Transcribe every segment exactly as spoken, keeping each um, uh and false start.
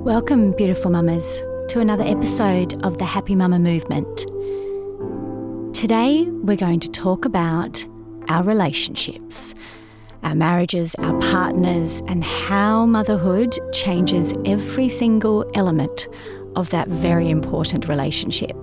Welcome, beautiful mamas, to another episode of the Happy Mama Movement. Today, we're going to talk about our relationships, our marriages, our partners, and how motherhood changes every single element of that very important relationship.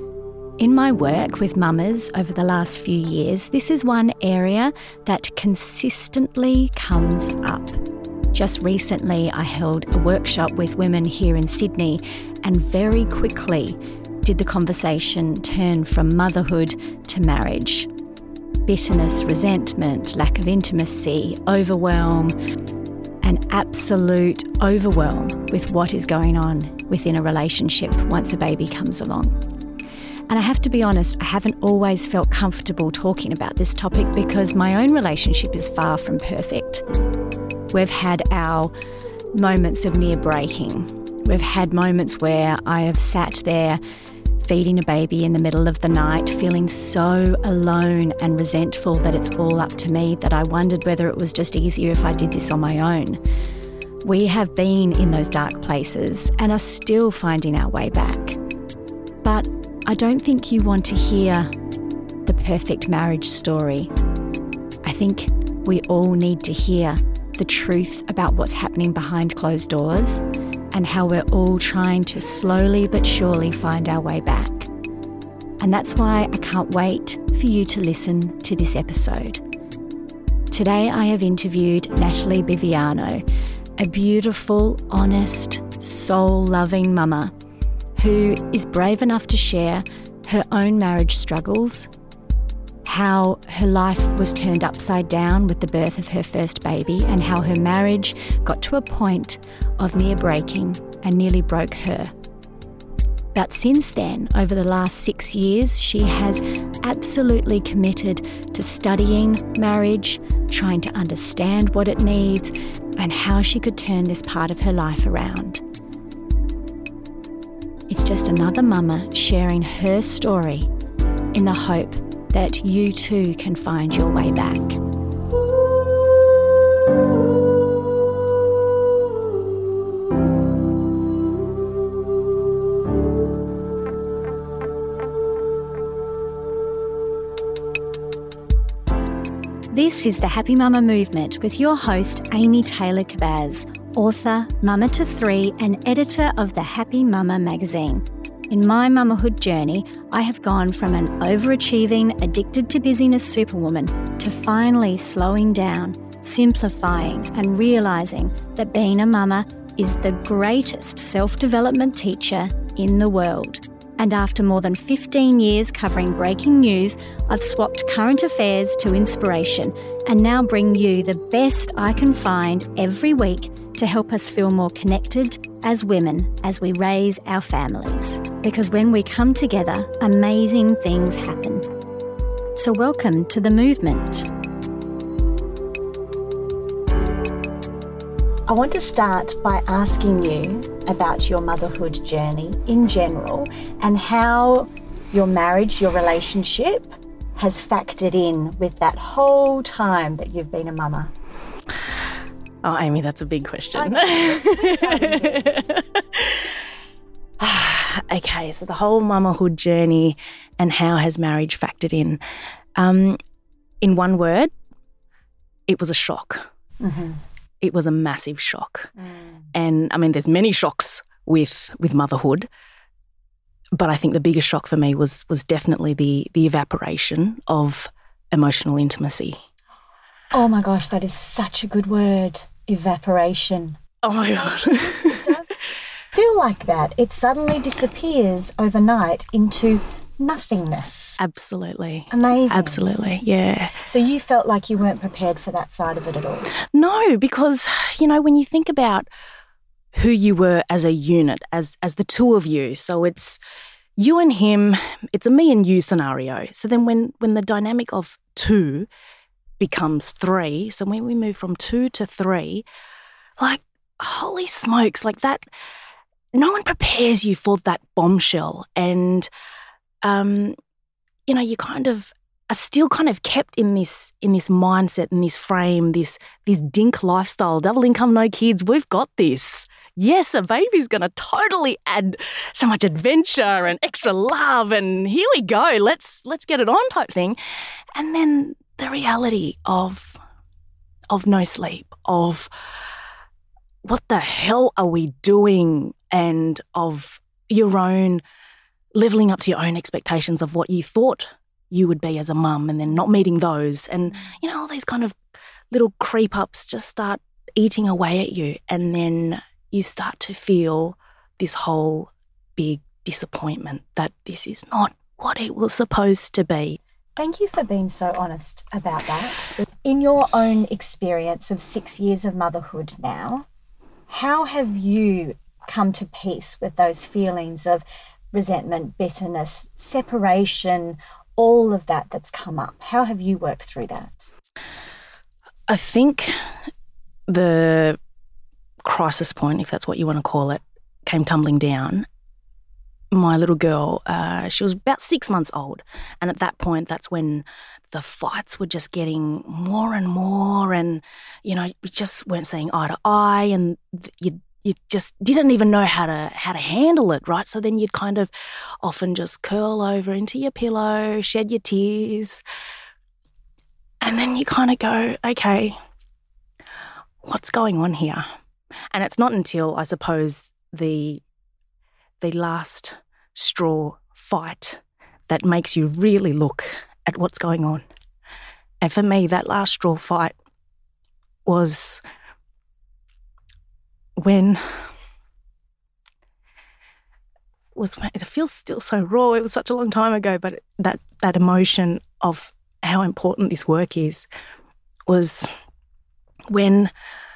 In my work with mamas over the last few years, this is one area that consistently comes up. Just recently, I held a workshop with women here in Sydney, and very quickly did the conversation turn from motherhood to marriage. Bitterness, resentment, lack of intimacy, overwhelm, an absolute overwhelm with what is going on within a relationship once a baby comes along. And I have to be honest, I haven't always felt comfortable talking about this topic because my own relationship is far from perfect. We've had our moments of near breaking. We've had moments where I have sat there feeding a baby in the middle of the night, feeling so alone and resentful that it's all up to me, that I wondered whether it was just easier if I did this on my own. We have been in those dark places and are still finding our way back. But I don't think you want to hear the perfect marriage story. I think we all need to hear the truth about what's happening behind closed doors and how we're all trying to slowly but surely find our way back. And that's why I can't wait for you to listen to this episode. Today I have interviewed Natalie Biviano, a beautiful, honest, soul-loving mama who is brave enough to share her own marriage struggles, how her life was turned upside down with the birth of her first baby, and how her marriage got to a point of near breaking and nearly broke her. But since then, over the last six years, she has absolutely committed to studying marriage, trying to understand what it needs, and how she could turn this part of her life around. It's just another mama sharing her story in the hope that you too can find your way back. This is the Happy Mama Movement with your host, Amy Taylor-Kabbaz, author, mama to three, and editor of the Happy Mama magazine. In my mamahood journey, I have gone from an overachieving, addicted to busyness superwoman to finally slowing down, simplifying, and realising that being a mama is the greatest self-development teacher in the world. And after more than fifteen years covering breaking news, I've swapped current affairs to inspiration and now bring you the best I can find every week to help us feel more connected as women as we raise our families. Because when we come together, amazing things happen. So welcome to the movement. I want to start by asking you about your motherhood journey in general and how your marriage, your relationship has factored in with that whole time that you've been a mama. Oh, Amy, that's a big question. Okay, so the whole mamahood journey and how has marriage factored in? Um, in one word, it was a shock. Mm-hmm. It was a massive shock. Mm. And, I mean, there's many shocks with with motherhood, but I think the biggest shock for me was was definitely the the evaporation of emotional intimacy. Oh, my gosh, that is such a good word, evaporation. Oh, my God. It does feel like that. It suddenly disappears overnight into nothingness. Absolutely. Amazing. Absolutely, yeah. So you felt like you weren't prepared for that side of it at all? No, because, you know, when you think about who you were as a unit, as as the two of you, so it's you and him, it's a me and you scenario. So then when, when the dynamic of two becomes three, so when we move from two to three, like, holy smokes, like that, no one prepares you for that bombshell. And, um, you know, you kind of are still kind of kept in this in this mindset, in this frame, this this dink lifestyle, double income, no kids, we've got this. yes, a baby's going to totally add so much adventure and extra love and here we go, let's let's get it on type thing. And then the reality of of no sleep, of what the hell are we doing, and of your own levelling up to your own expectations of what you thought you would be as a mum and then not meeting those. And, you know, all these kind of little creep-ups just start eating away at you, and then you start to feel this whole big disappointment that this is not what it was supposed to be. Thank you for being so honest about that. In your own experience of six years of motherhood now, how have you come to peace with those feelings of resentment, bitterness, separation, all of that that's come up? How have you worked through that? I think the crisis point, if that's what you want to call it, came tumbling down. My little girl, uh, she was about six months old. And at that point, that's when the fights were just getting more and more, and, you know, we just weren't seeing eye to eye, and you you just didn't even know how to how to handle it, right? So then you'd kind of often just curl over into your pillow, shed your tears, and then you kind of go, okay, what's going on here? And it's not until, I suppose, the the last straw fight that makes you really look at what's going on. And for me, that last straw fight was when was it feels still so raw. It was such a long time ago, but that that emotion of how important this work is was when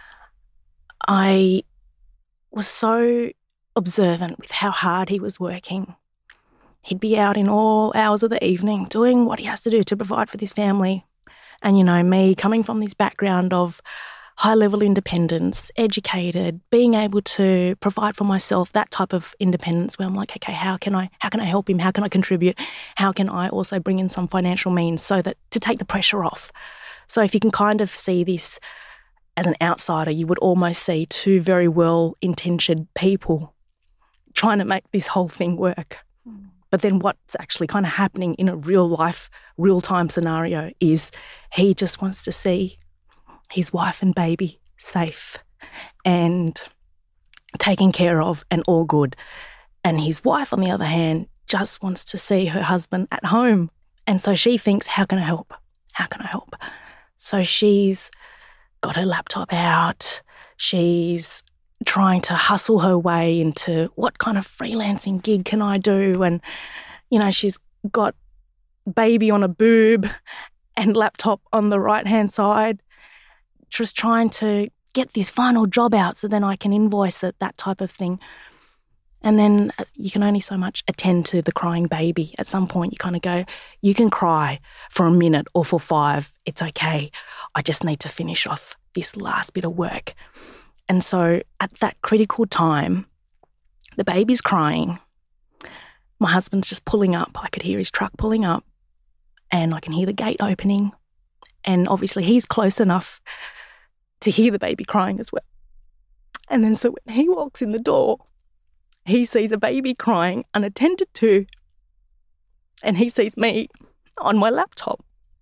I was so observant with how hard he was working. He'd be out in all hours of the evening doing what he has to do to provide for this family. And, you know, me coming from this background of high-level independence, educated, being able to provide for myself, that type of independence where I'm like, okay, how can I how can I help him? How can I contribute? How can I also bring in some financial means so that to take the pressure off? So if you can kind of see this as an outsider, you would almost see two very well-intentioned people trying to make this whole thing work. Mm. But then what's actually kind of happening in a real-life, real-time scenario is he just wants to see his wife and baby safe and taken care of and all good. And his wife, on the other hand, just wants to see her husband at home. And so she thinks, how can I help? How can I help? So she's got her laptop out. She's trying to hustle her way into what kind of freelancing gig can I do? And, you know, she's got baby on a boob and laptop on the right-hand side, just trying to get this final job out so then I can invoice it, that type of thing. And then you can only so much attend to the crying baby. At some point you kind of go, you can cry for a minute or for five. It's okay. I just need to finish off this last bit of work. And so at that critical time, the baby's crying. My husband's just pulling up. I could hear his truck pulling up and I can hear the gate opening. And obviously he's close enough to hear the baby crying as well. And then so when he walks in the door, he sees a baby crying unattended to, and he sees me on my laptop.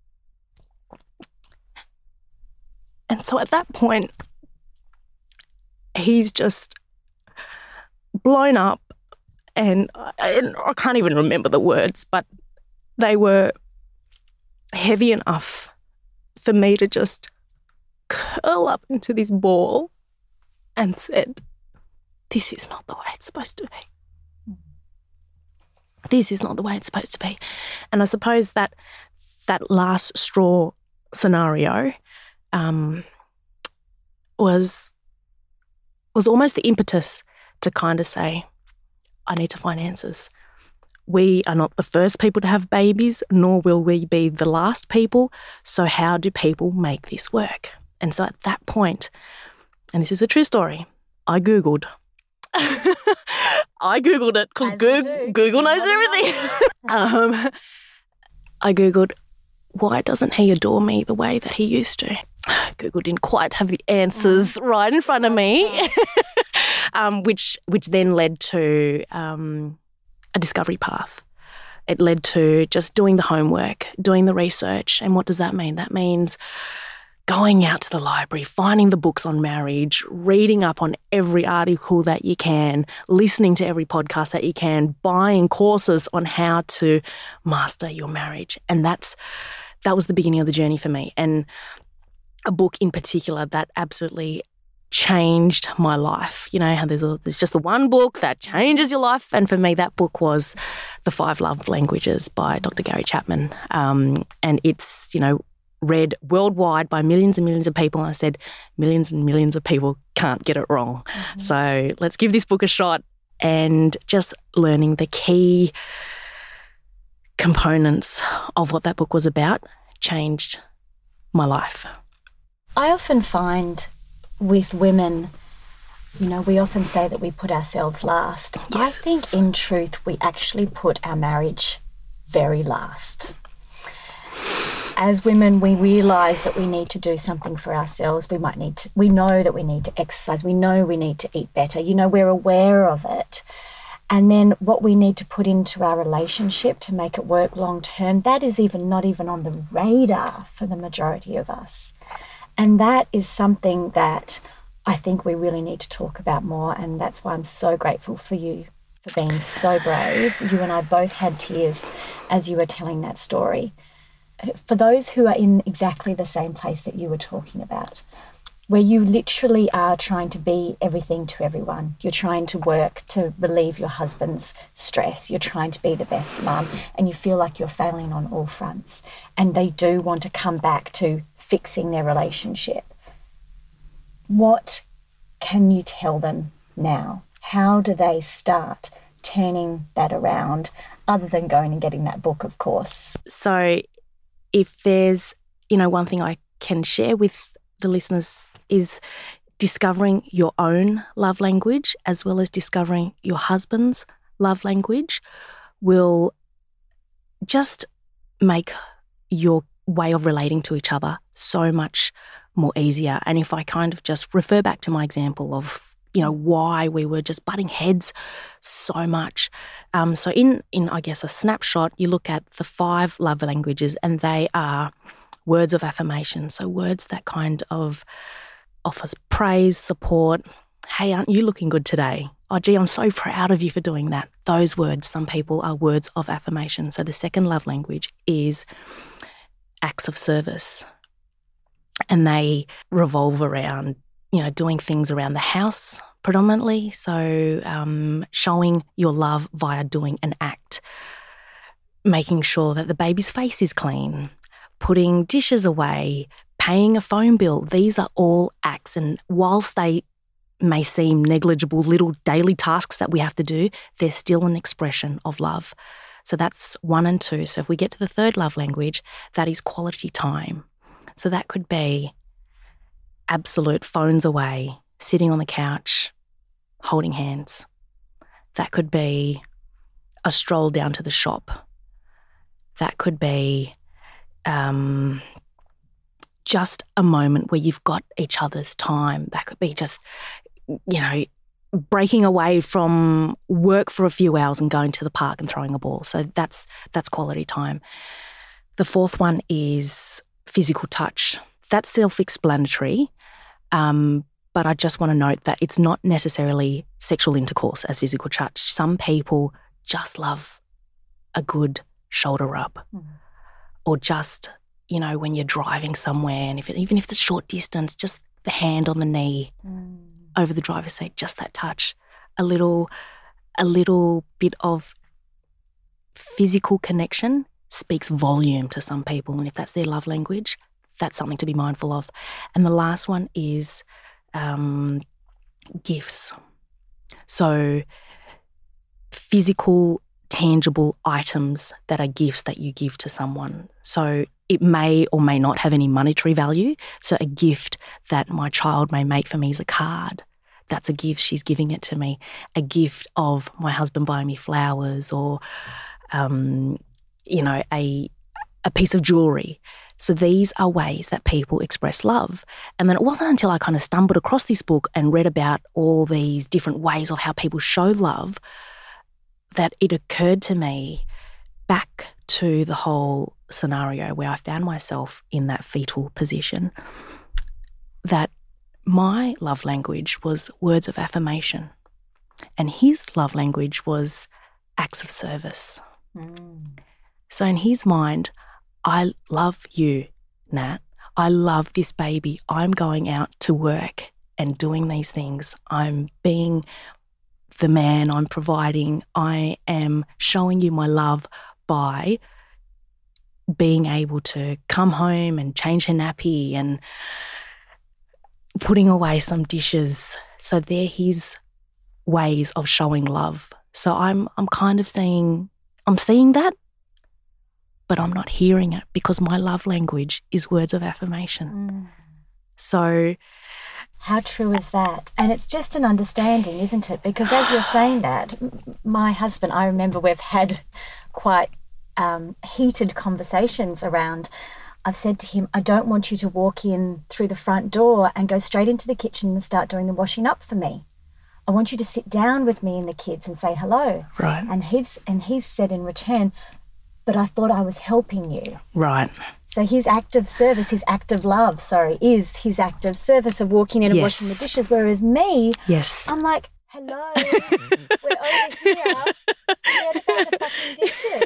And so at that point, he's just blown up, and I, and I can't even remember the words, but they were heavy enough for me to just curl up into this ball and said, this is not the way it's supposed to be. This is not the way it's supposed to be. And I suppose that that last straw scenario um, was was almost the impetus to kind of say, I need to find answers. We are not the first people to have babies, nor will we be the last people. So how do people make this work? And so at that point, and this is a true story, I Googled. I Googled it because Go- Google knows everything. um, I Googled, why doesn't he adore me the way that he used to? Google didn't quite have the answers oh. right in front of me. um, which which then led to um, a discovery path. It led to just doing the homework, doing the research. And what does that mean? That means going out to the library, finding the books on marriage, reading up on every article that you can, listening to every podcast that you can, buying courses on how to master your marriage. And that's that was the beginning of the journey for me. And a book in particular that absolutely changed my life. You know how there's, a, there's just the one book that changes your life. And for me, that book was The Five Love Languages by Doctor Gary Chapman. Um, and it's, you know, read worldwide by millions and millions of people. And I said, millions and millions of people can't get it wrong. Mm-hmm. So let's give this book a shot. And just learning the key components of what that book was about changed my life. I often find with women, you know, we often say that we put ourselves last. Yes. I think in truth we actually put our marriage very last. As women, we realise that we need to do something for ourselves. We might need to, we know that we need to exercise. We know we need to eat better. You know, we're aware of it. And then what we need to put into our relationship to make it work long term, that is even not even on the radar for the majority of us. And that is something that I think we really need to talk about more. And that's why I'm so grateful for you for being so brave. You and I both had tears as you were telling that story. For those who are in exactly the same place that you were talking about, where you literally are trying to be everything to everyone. You're trying to work to relieve your husband's stress. You're trying to be the best mum, and you feel like you're failing on all fronts. And they do want to come back to fixing their relationship. What can you tell them now? How do they start turning that around, other than going and getting that book, of course? So if there's, you know, one thing I can share with the listeners is discovering your own love language as well as discovering your husband's love language will just make your way of relating to each other so much more easier. And if I kind of just refer back to my example of, you know, why we were just butting heads so much. Um, so in, in, I guess, a snapshot, you look at the five love languages and they are words of affirmation. So words that kind of offers praise, support. Hey, aren't you looking good today? Oh, gee, I'm so proud of you for doing that. Those words, some people, are words of affirmation. So the second love language is acts of service. And they revolve around, you know, doing things around the house predominantly. So um, showing your love via doing an act, making sure that the baby's face is clean, putting dishes away, paying a phone bill. These are all acts. And whilst they may seem negligible little daily tasks that we have to do, they're still an expression of love. So that's one and two. So if we get to the third love language, that is quality time. So that could be absolute phones away, sitting on the couch, holding hands. That could be a stroll down to the shop. That could be um, just a moment where you've got each other's time. That could be just, you know, breaking away from work for a few hours and going to the park and throwing a ball. So that's that's quality time. The fourth one is physical touch. That's self-explanatory, um, but I just want to note that it's not necessarily sexual intercourse as physical touch. Some people just love a good shoulder rub mm. or just, you know, when you're driving somewhere and if it, even if it's a short distance, just the hand on the knee mm. over the driver's seat, just that touch, a little, a little bit of physical connection speaks volume to some people. And if that's their love language, that's something to be mindful of. And the last one is um, gifts. So physical, tangible items that are gifts that you give to someone. So it may or may not have any monetary value. So a gift that my child may make for me is a card. That's a gift, she's giving it to me. A gift of my husband buying me flowers or, um, you know, a a piece of jewellery. So these are ways that people express love. And then it wasn't until I kind of stumbled across this book and read about all these different ways of how people show love that it occurred to me back to the whole scenario where I found myself in that fetal position, that my love language was words of affirmation and his love language was acts of service. Mm. So in his mind, I love you, Nat. I love this baby. I'm going out to work and doing these things. I'm being the man, I'm providing. I am showing you my love by being able to come home and change her nappy and putting away some dishes. So they're his ways of showing love. So I'm I'm kind of seeing, I'm seeing that, but I'm not hearing it because my love language is words of affirmation. Mm. So how true is that? And it's just an understanding, isn't it? Because as you're saying that, my husband, I remember we've had quite um, heated conversations around, I've said to him, I don't want you to walk in through the front door and go straight into the kitchen and start doing the washing up for me. I want you to sit down with me and the kids and say hello. Right. And he's, and he's said in return, but I thought I was helping you. Right. So his act of service, his act of love, sorry, is his act of service of walking in and yes. washing the dishes, whereas me, yes. I'm like, hello, we're over here, forget about the fucking dishes.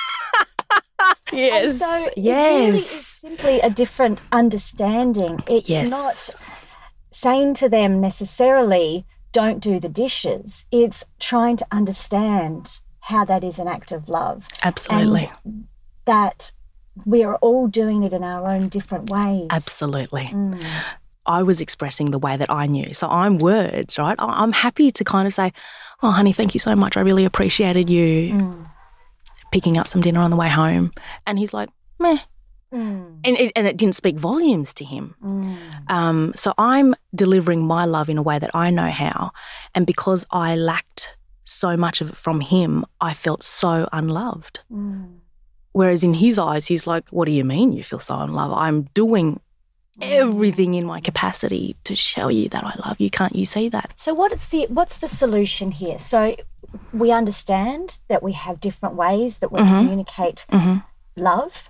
Yes, and so yes. It really is simply a different understanding. It's yes. not saying to them necessarily, don't do the dishes. It's trying to understand how that is an act of love. Absolutely. And that we are all doing it in our own different ways. Absolutely. Mm. I was expressing the way that I knew. So I'm words, right? I'm happy to kind of say, oh, honey, thank you so much. I really appreciated you mm. picking up some dinner on the way home. And he's like, meh. Mm. And, it, and it didn't speak volumes to him. Mm. Um, so I'm delivering my love in a way that I know how. And because I lacked so much of it from him, I felt so unloved. Mm. Whereas in his eyes, he's like, what do you mean you feel so unloved? I'm doing everything in my capacity to show you that I love you. Can't you see that? So what is the what's the solution here? So we understand that we have different ways that we mm-hmm. communicate mm-hmm. love.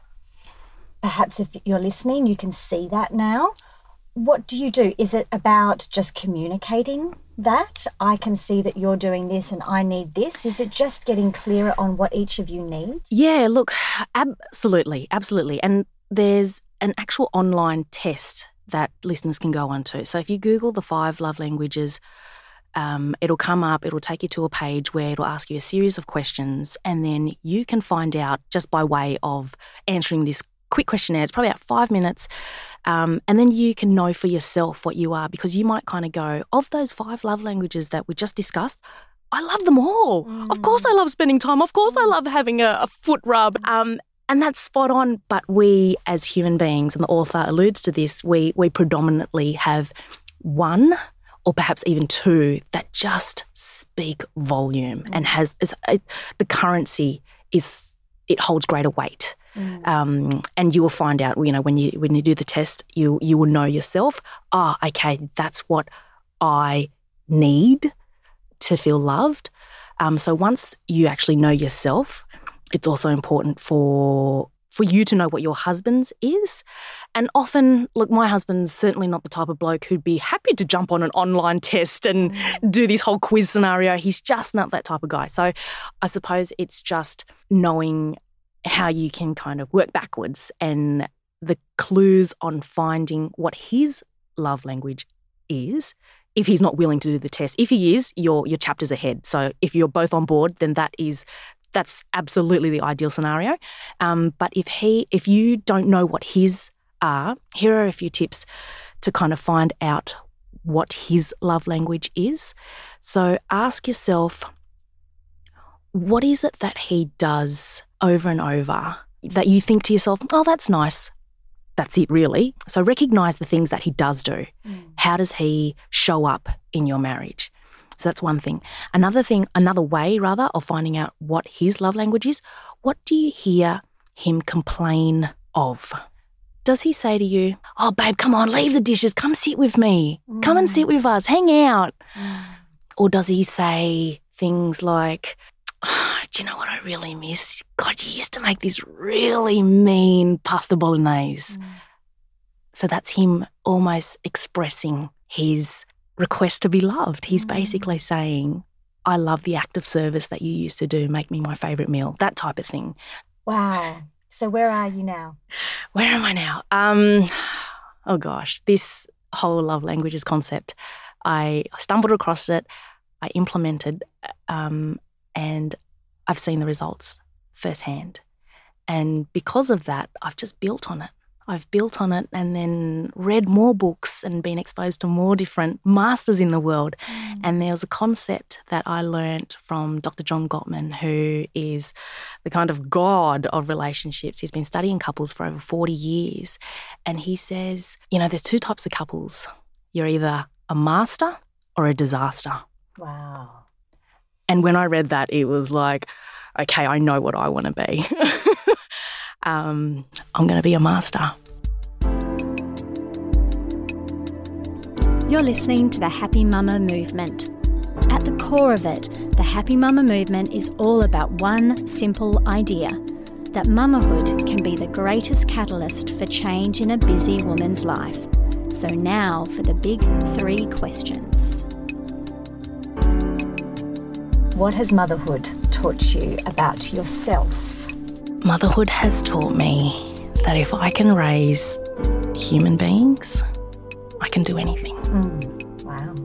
Perhaps if you're listening, you can see that now. What do you do? Is it about just communicating that? I can see that you're doing this and I need this. Is it just getting clearer on what each of you need? Yeah, look, absolutely, absolutely. And there's an actual online test that listeners can go onto. So if you Google the five love languages, um, it'll come up, it'll take you to a page where it'll ask you a series of questions, and then you can find out just by way of answering this quick questionnaire. It's probably about five minutes. Um, and then you can know for yourself what you are, because you might kind of go, of those five love languages that we just discussed, I love them all. Mm. Of course I love spending time. Of course I love having a, a foot rub. Um, and that's spot on. But we as human beings, and the author alludes to this, we we predominantly have one or perhaps even two that just speak volume mm. and has is, it, the currency is, it holds greater weight. Mm. Um, and you will find out, you know, when you when you do the test, you you will know yourself, ah, oh, okay, that's what I need to feel loved. Um, so once you actually know yourself, it's also important for for you to know what your husband's is. And often, look, my husband's certainly not the type of bloke who'd be happy to jump on an online test and mm. do this whole quiz scenario. He's just not that type of guy. So I suppose it's just knowing how you can kind of work backwards, and the clues on finding what his love language is, if he's not willing to do the test. If he is, your your chapter's ahead. So if you're both on board, then that is that's absolutely the ideal scenario. Um, but if he if you don't know what his are, here are a few tips to kind of find out what his love language is. So ask yourself, what is it that he does over and over that you think to yourself, oh, that's nice. That's it, really. So recognise the things that he does do. Mm. How does he show up in your marriage? So that's one thing. Another thing, another way, rather, of finding out what his love language is, what do you hear him complain of? Does he say to you, oh, babe, come on, leave the dishes, come sit with me, mm. come and sit with us, hang out? Mm. Or does he say things like, oh, do you know what I really miss? God, you used to make this really mean pasta bolognese. Mm. So that's him almost expressing his request to be loved. He's mm. basically saying, I love the act of service that you used to do, make me my favourite meal, that type of thing. Wow. So where are you now? Where am I now? Um, oh, gosh, this whole love languages concept, I stumbled across it, I implemented, um, and I've seen the results firsthand. And because of that, I've just built on it. I've built on it and then read more books and been exposed to more different masters in the world. Mm. And there was a concept that I learned from Doctor John Gottman, who is the kind of god of relationships. He's been studying couples for over forty years. And he says, you know, there's two types of couples. You're either a master or a disaster. Wow. And when I read that, it was like, okay, I know what I want to be. Um, I'm going to be a master. You're listening to the Happy Mama Movement. At the core of it, the Happy Mama Movement is all about one simple idea, that mamahood can be the greatest catalyst for change in a busy woman's life. So now for the big three questions. What has motherhood taught you about yourself? Motherhood has taught me that if I can raise human beings, I can do anything. Mm, wow.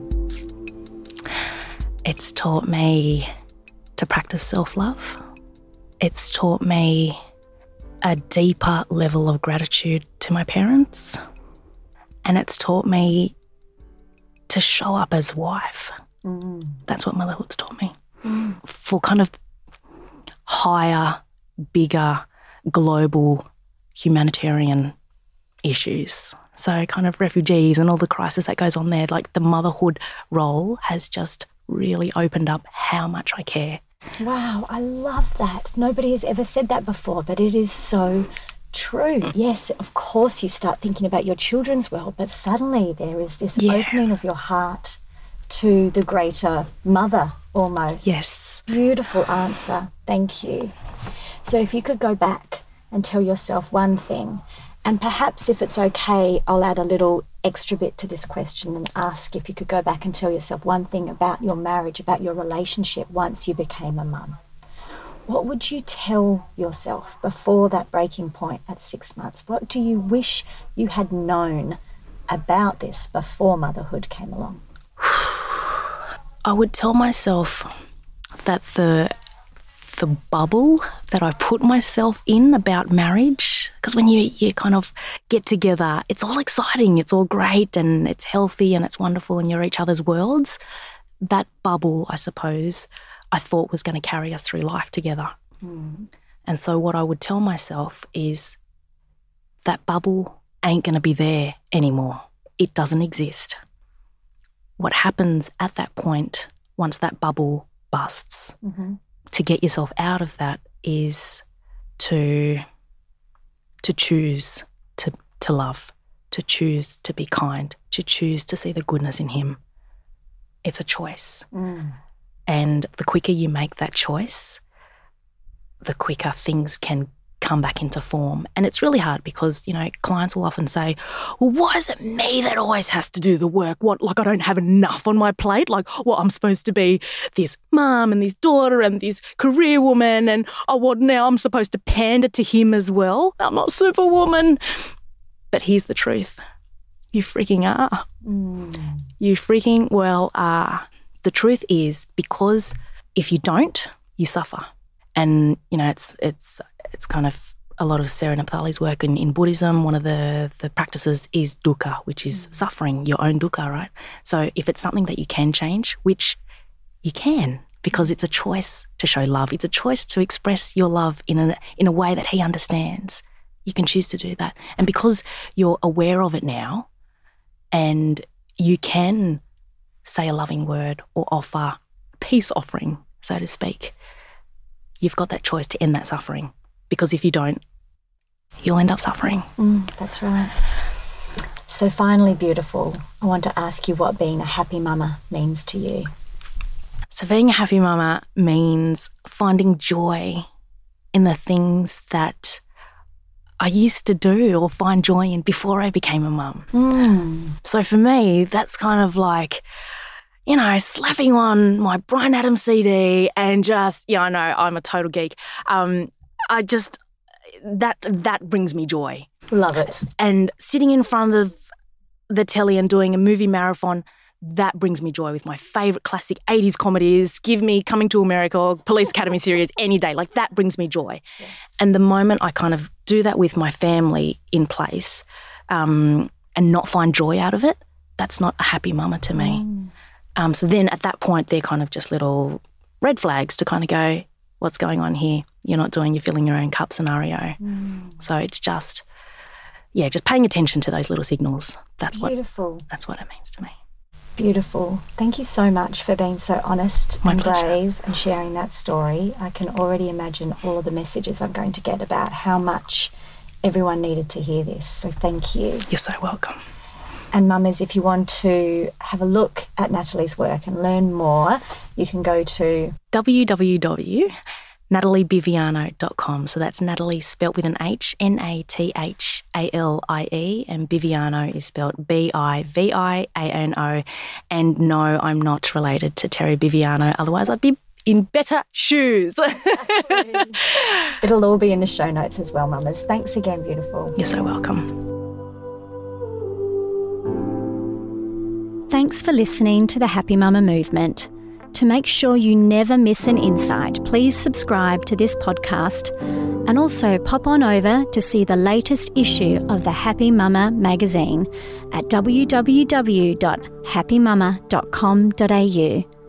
It's taught me to practice self-love. It's taught me a deeper level of gratitude to my parents. And it's taught me to show up as wife. Mm. That's what motherhood's taught me. Mm. For kind of higher, bigger, global humanitarian issues. So kind of refugees and all the crisis that goes on there, like the motherhood role has just really opened up how much I care. Wow, I love that. Nobody has ever said that before, but it is so true. Yes, of course you start thinking about your children's world, but suddenly there is this yeah. opening of your heart to the greater mother almost. Yes. Beautiful answer. Thank you. So if you could go back and tell yourself one thing, and perhaps if it's okay, I'll add a little extra bit to this question and ask if you could go back and tell yourself one thing about your marriage, about your relationship once you became a mum. What would you tell yourself before that breaking point at six months? What do you wish you had known about this before motherhood came along? I would tell myself that the the bubble that I put myself in about marriage, because when you, you kind of get together, it's all exciting, it's all great and it's healthy and it's wonderful and you're each other's worlds. That bubble, I suppose, I thought was going to carry us through life together. Mm. And so what I would tell myself is that bubble ain't going to be there anymore. It doesn't exist. What happens at that point, once that bubble busts, mm-hmm. to get yourself out of that is to to choose to to love, to choose to be kind, to choose to see the goodness in him. It's a choice. Mm. And the quicker you make that choice, the quicker things can come back into form. And it's really hard because, you know, clients will often say, well, why is it me that always has to do the work? What, like I don't have enough on my plate? Like, what, I'm supposed to be this mum and this daughter and this career woman and, oh, what, now I'm supposed to pander to him as well? I'm not Superwoman. But here's the truth. You freaking are. Mm. You freaking well are. The truth is, because if you don't, you suffer. And, you know, it's it's it's kind of a lot of Sarah Naphtali's work in, in Buddhism. One of the, the practices is dukkha, which is mm. suffering, your own dukkha, right? So if it's something that you can change, which you can, because it's a choice to show love. It's a choice to express your love in a, in a way that he understands. You can choose to do that. And because you're aware of it now and you can say a loving word or offer peace offering, so to speak, you've got that choice to end that suffering. Because if you don't, you'll end up suffering. Mm, that's right. So finally, beautiful, I want to ask you what being a happy mama means to you. So being a happy mama means finding joy in the things that I used to do or find joy in before I became a mum. Mm. So for me, that's kind of like, you know, slapping on my Bryan Adams C D and just, yeah, I know, I'm a total geek. Um, I just, that that brings me joy. Love it. And sitting in front of the telly and doing a movie marathon, that brings me joy with my favourite classic eighties comedies. Give me Coming to America or Police Academy series any day. Like, that brings me joy. Yes. And the moment I kind of do that with my family in place um, and not find joy out of it, that's not a happy mama to me. Mm. Um, so then at that point, they're kind of just little red flags to kind of go, what's going on here? You're not doing your filling your own cup scenario. Mm. So it's just, yeah, just paying attention to those little signals. That's Beautiful. what that's what it means to me. Beautiful. Thank you so much for being so honest My and pleasure. brave and sharing that story. I can already imagine all of the messages I'm going to get about how much everyone needed to hear this. So thank you. You're so welcome. And mamas, if you want to have a look at Natalie's work and learn more, you can go to w w w dot natalie biviano dot com. So that's Natalie spelt with an H, N A T H A L I E, and Biviano is spelt B I V I A N O. And no, I'm not related to Terry Biviano, otherwise I'd be in better shoes. It'll all be in the show notes as well, mamas. Thanks again, beautiful. You're so welcome. Thanks for listening to the Happy Mama Movement. To make sure you never miss an insight, please subscribe to this podcast and also pop on over to see the latest issue of the Happy Mama magazine at w w w dot happy mama dot com dot a u.